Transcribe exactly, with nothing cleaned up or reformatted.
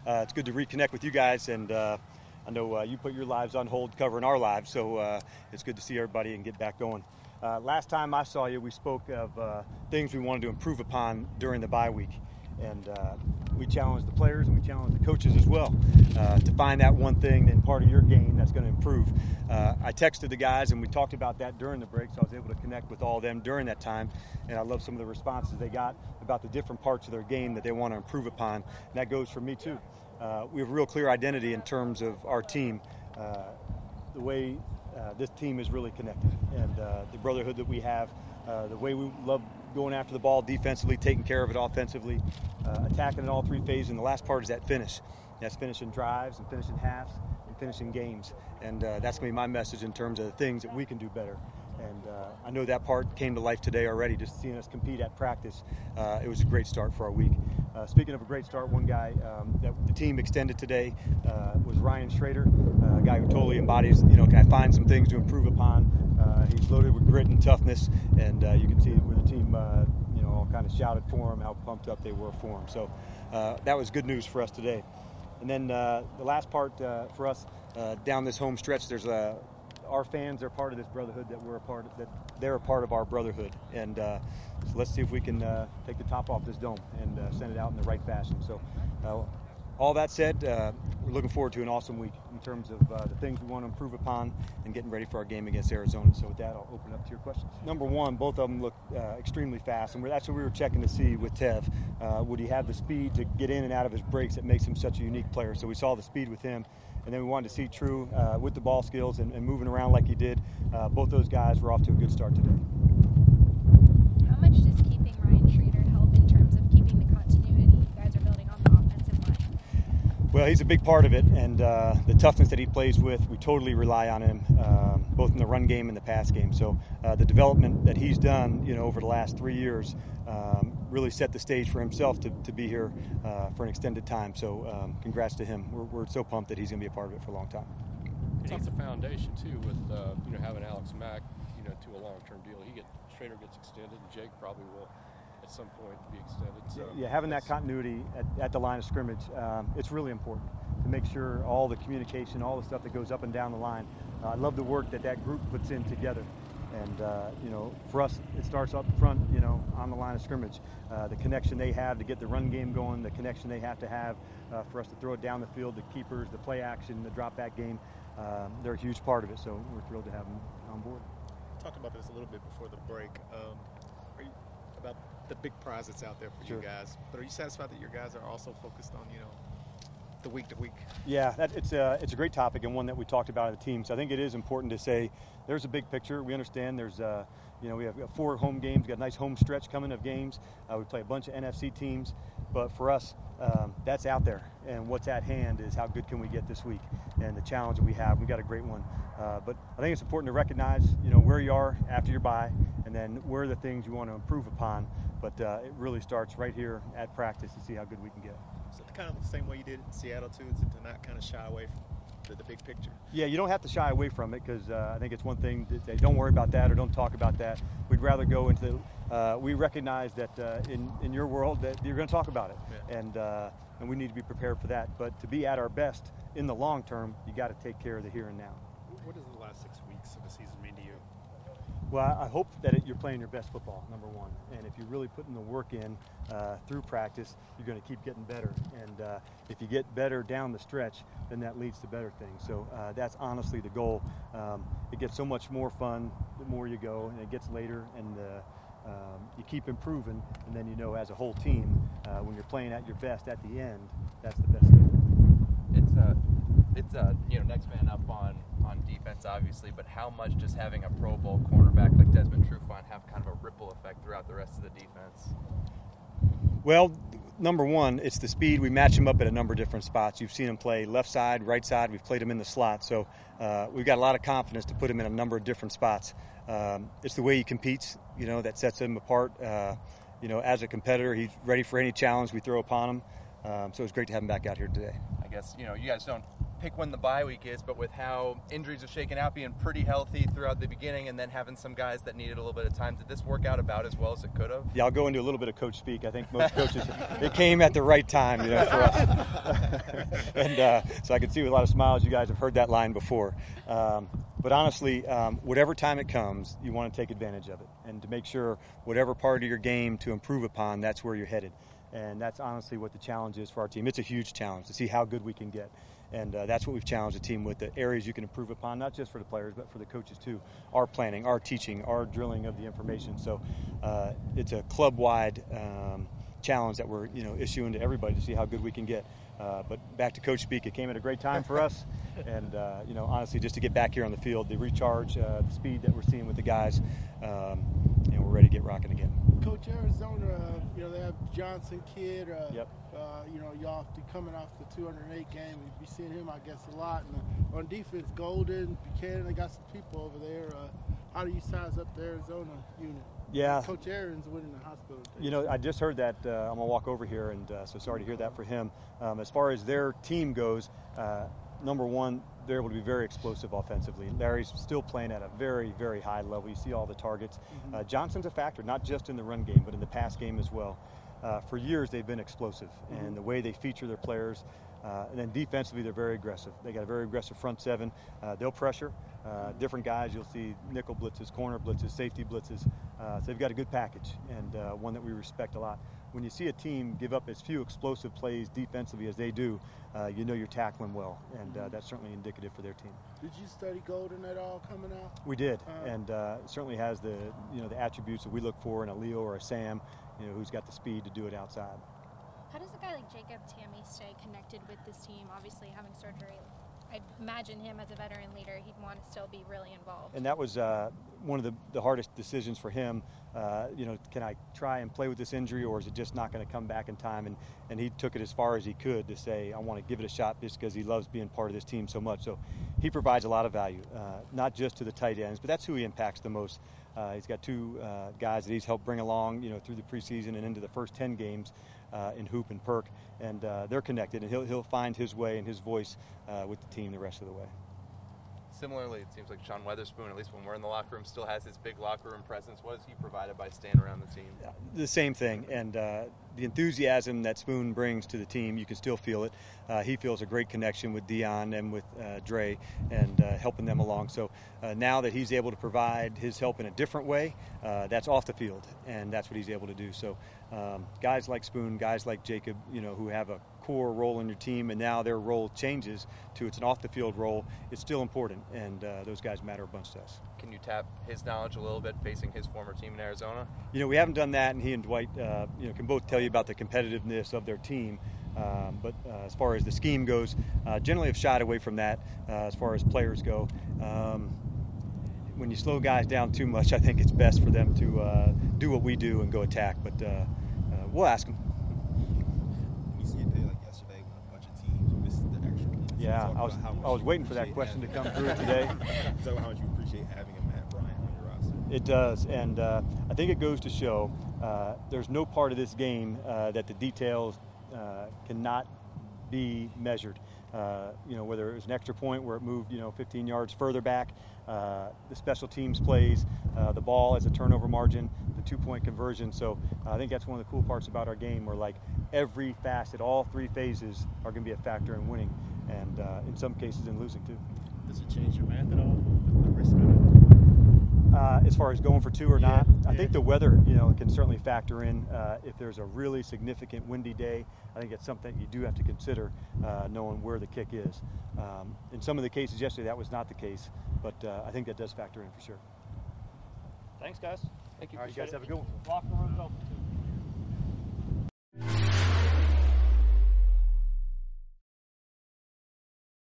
uh, it's good to reconnect with you guys, and uh, I know uh, you put your lives on hold covering our lives, so uh, it's good to see everybody and get back going. Uh, last time I saw you, we spoke of uh, things we wanted to improve upon during the bye week, and uh, we challenged the players and we challenged the coaches as well uh, to find that one thing in part of your game that's going to improve. Uh, I texted the guys and we talked about that during the break, so I was able to connect with all of them during that time, and I love some of the responses they got about the different parts of their game that they want to improve upon, and that goes for me too. Uh, we have a real clear identity in terms of our team, uh, the way uh, this team is really connected, and uh, the brotherhood that we have, uh, the way we love going after the ball defensively, taking care of it offensively, uh, attacking in all three phases, and the last part is that finish. That's finishing drives and finishing halves and finishing games, and uh, that's going to be my message in terms of the things that we can do better. And uh, I know that part came to life today already, just seeing us compete at practice. Uh, it was a great start for our week. Uh, speaking of a great start, one guy um, that the team extended today uh, was Ryan Schrader, uh, a guy who totally embodies, you know, can I find some things to improve upon. Uh, he's loaded with grit and toughness, and uh, you can see where the team, uh, you know, all kind of shouted for him, how pumped up they were for him. So uh, that was good news for us today. And then uh, the last part uh, for us uh, down this home stretch, there's a our fans are part of this brotherhood that we're a part of, that they're a part of our brotherhood. And uh, so let's see if we can uh, take the top off this dome and uh, send it out in the right fashion. So uh, all that said, uh, we're looking forward to an awesome week in terms of uh, the things we want to improve upon and getting ready for our game against Arizona. So with that, I'll open it up to your questions. Number one, both of them look uh, extremely fast, and we're, that's what we were checking to see with Tev. Uh, would he have the speed to get in and out of his breaks that makes him such a unique player? So we saw the speed with him. And then we wanted to see True uh, with the ball skills and, and moving around like he did. Uh, both those guys were off to a good start today. How much does keeping Ryan Schrader help in terms of keeping the continuity you guys are building on the offensive line? Well, he's a big part of it, and uh, the toughness that he plays with, we totally rely on him, um, both in the run game and the pass game. So uh, the development that he's done, you know, over the last three years um, really set the stage for himself to, to be here uh, for an extended time. So um, congrats to him. We're, we're so pumped that he's going to be a part of it for a long time. And he's a foundation too, with uh, you know having Alex Mack, you know, to a long-term deal. He get Schrader gets extended, and Jake probably will at some point be extended. So yeah, having that continuity at, at the line of scrimmage, um, it's really important to make sure all the communication, all the stuff that goes up and down the line. Uh, I love the work that that group puts in together. And, uh, you know, for us, it starts up front, you know, on the line of scrimmage. Uh, the connection they have to get the run game going, the connection they have to have uh, for us to throw it down the field, the keepers, the play action, the drop back game, uh, they're a huge part of it. So we're thrilled to have them on board. Talked about this a little bit before the break, um, are you, about the big prize that's out there for Sure. you guys. But are you satisfied that your guys are also focused on, you know, the week to week? Yeah, that, it's, a, it's a great topic and one that we talked about as a team. So I think it is important to say there's a big picture. We understand there's, uh, you know, we have four home games. We got a nice home stretch coming of games. Uh, we play a bunch of N F C teams. But for us, um, that's out there. And what's at hand is how good can we get this week and the challenge that we have. We got a great one. Uh, but I think it's important to recognize, you know, where you are after your bye and then where are the things you want to improve upon. But uh, it really starts right here at practice to see how good we can get. Is it kind of the same way you did in Seattle too? Is it to not kind of shy away from the, the big picture? Yeah, you don't have to shy away from it because uh, I think it's one thing that they don't worry about that or don't talk about that. We'd rather go into the, uh, we recognize that uh, in, in your world that you're going to talk about it. Yeah. And, uh, and we need to be prepared for that. But to be at our best in the long term, you got to take care of the here and now. What does the last six weeks of the season mean to you? Well, I hope that it, you're playing your best football, number one. And if you're really putting the work in uh, through practice, you're going to keep getting better. And uh, if you get better down the stretch, then that leads to better things. So uh, that's honestly the goal. Um, it gets so much more fun the more you go, and it gets later, and uh, um, you keep improving. And then you know, as a whole team, uh, when you're playing at your best at the end, that's the best thing. It's uh, it's uh, you know, next man up on on defense, obviously, but how much does having a Pro Bowl cornerback like Desmond Trufant have kind of a ripple effect throughout the rest of the defense? Well, number one, it's the speed. We match him up at a number of different spots. You've seen him play left side, right side. We've played him in the slot. So uh, we've got a lot of confidence to put him in a number of different spots. Um, it's the way he competes, you know, that sets him apart. Uh, you know, as a competitor, he's ready for any challenge we throw upon him. Um, so it's great to have him back out here today. I guess, you know, you guys don't pick when the bye week is, but with how injuries are shaken out, being pretty healthy throughout the beginning and then having some guys that needed a little bit of time, did this work out about as well as it could have? Yeah, I'll go into a little bit of coach speak. I think most coaches, it came at the right time, you know, for us. and uh, so I can see with a lot of smiles you guys have heard that line before. Um, but honestly, um, whatever time it comes, you want to take advantage of it, and to make sure whatever part of your game to improve upon, that's where you're headed. And that's honestly what the challenge is for our team. It's a huge challenge to see how good we can get. And uh, that's what we've challenged the team with, the areas you can improve upon, not just for the players, but for the coaches too. Our planning, our teaching, our drilling of the information. So uh, it's a club-wide um, challenge that we're you know issuing to everybody to see how good we can get. Uh, but back to coach speak, it came at a great time for us. And uh, you know, honestly, just to get back here on the field, the recharge, uh, the speed that we're seeing with the guys, um, and we're ready to get rocking again. Coach, Arizona, uh, you know, they have Johnson Kid. Uh, Yep. Uh, you know, y'all coming off the two hundred eight game. You've been seeing him, I guess, a lot. And uh, on defense, Golden, Buchanan, they got some people over there. Uh, how do you size up the Arizona unit? Yeah. Coach Aaron's winning the hospital. You know, I just heard that. Uh, I'm going to walk over here, and uh, so sorry to hear that for him. Um, as far as their team goes, uh, number one, they're able to be very explosive offensively. Larry's still playing at a very, very high level. You see all the targets. Mm-hmm. uh, Johnson's a factor, not just in the run game, but in the pass game as well. Uh, for years, they've been explosive, mm-hmm. and the way they feature their players. Uh, and then defensively, they're very aggressive. They got a very aggressive front seven. Uh, they'll pressure. Uh, different guys, you'll see nickel blitzes, corner blitzes, safety blitzes. Uh, so they've got a good package, and uh, one that we respect a lot. When you see a team give up as few explosive plays defensively as they do, uh, you know you're tackling well, and uh, that's certainly indicative for their team. Did you study Golden at all coming out? We did, uh, and uh, certainly has the you know the attributes that we look for in a Leo or a Sam, you know, who's got the speed to do it outside. How does a guy like Jacob Tamme stay connected with this team? Obviously, having surgery, I imagine him as a veteran leader, he'd want to still be really involved. And that was uh, one of the, the hardest decisions for him. Uh, you know, can I try and play with this injury, or is it just not going to come back in time? And, and he took it as far as he could to say, I want to give it a shot just because he loves being part of this team so much. So he provides a lot of value, uh, not just to the tight ends, but that's who he impacts the most. Uh, he's got two uh, guys that he's helped bring along, you know, through the preseason and into the first ten games uh, in Hoop and Perk, and uh, they're connected, and he'll he'll find his way and his voice uh, with the team the rest of the way. Similarly, it seems like Sean Weatherspoon, at least when we're in the locker room, still has his big locker room presence. What has he provided by staying around the team? The same thing, and uh, the enthusiasm that Spoon brings to the team, you can still feel it. Uh, he feels a great connection with Dion and with uh, Dre, and uh, helping them along. So uh, now that he's able to provide his help in a different way, uh, that's off the field, and that's what he's able to do. So um, guys like Spoon, guys like Jacob, you know, who have a core role in your team, and now their role changes to it's an off-the-field role, it's still important, and uh, those guys matter a bunch to us. Can you tap his knowledge a little bit facing his former team in Arizona? You know, we haven't done that, and he and Dwight, uh, you know, can both tell you about the competitiveness of their team. Um, but uh, as far as the scheme goes, uh, generally have shied away from that uh, as far as players go. Um, when you slow guys down too much, I think it's best for them to uh, do what we do and go attack. But uh, uh, we'll ask them. You see it there like yesterday when a bunch of teams missed the extra points. Yeah, I was I was waiting for that question to come through today. So how much you appreciate having a Matt Bryant on your roster? It does, and uh, I think it goes to show uh, there's no part of this game uh, that the details uh, cannot be measured. Uh, you know, whether it was an extra point where it moved, you know, fifteen yards further back, uh, the special teams plays, uh, the ball as a turnover margin, the two-point conversion. So uh, I think that's one of the cool parts about our game, where like every facet, all three phases are going to be a factor in winning, and uh, in some cases in losing too. Does it change your math at all? The risk of it? Uh, as far as going for two or Yeah, not, I yeah. think the weather, you know, can certainly factor in. Uh, if there's a really significant windy day, I think it's something you do have to consider, uh, knowing where the kick is. Um, in some of the cases yesterday, that was not the case, but uh, I think that does factor in for sure. Thanks, guys. Thank you. All right, you guys Appreciate have a good one. Locker room's open.